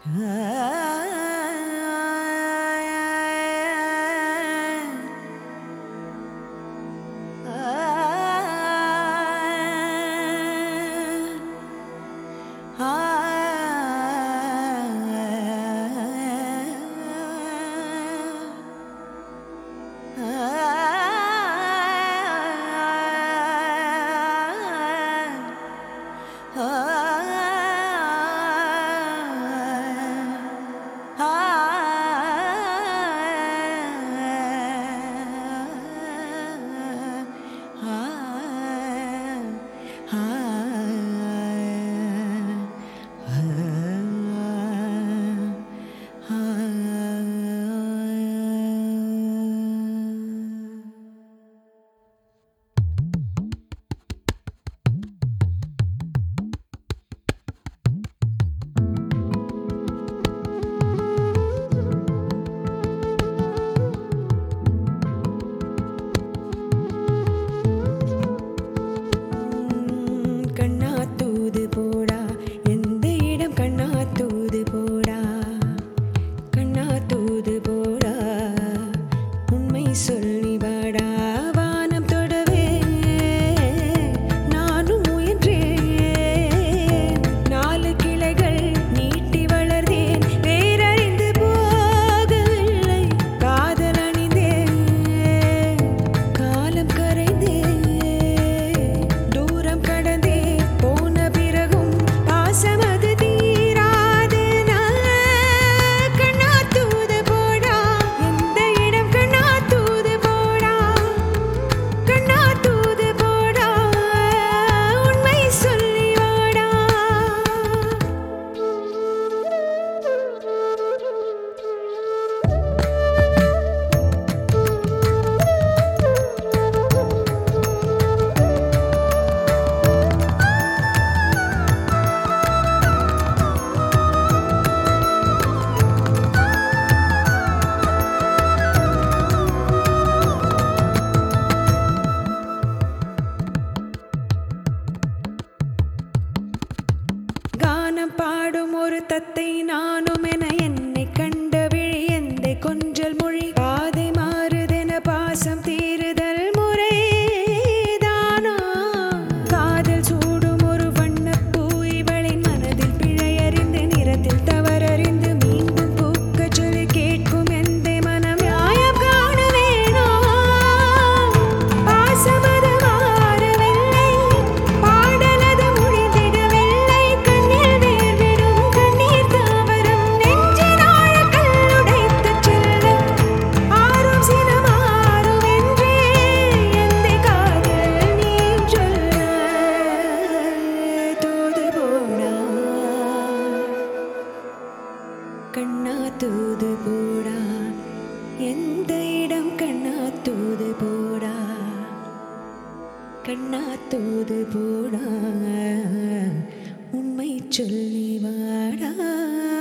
பாடும் ஒரு தத்தை நானும் என என்னை கண்ட விழி எந்தை கொஞ்சல் மொழி பாதை மாறுதென பாசம் தீருதல் முறைதானா காதல் சூடும் ஒரு வண்ணப்பூ இவளின் மனதில் பிழையறிந்து நிறத்தில் தவறறிந்து மீண்டும் பூக்க சொல்லி கேட்கும் எந்த மனம் நியாயம் காணுவேனோ பாசமது மாறவில்லை பாடலது முடிந்திடவில்லை கண்ணில் வேர்விடும் கண்ணீர் தாவரம் நெஞ்சின் ஆழக்கல் உடைத்துச் செல்ல ஆறும் சினமாறுவென்றே எந்த காதல் நீ சொல்ல தூது போடா கண்ணா தூது போடா எந்த இடம் கண்ணா தூது போடா கண்ணா தூது போடா உண்மை சொல்லி வாடா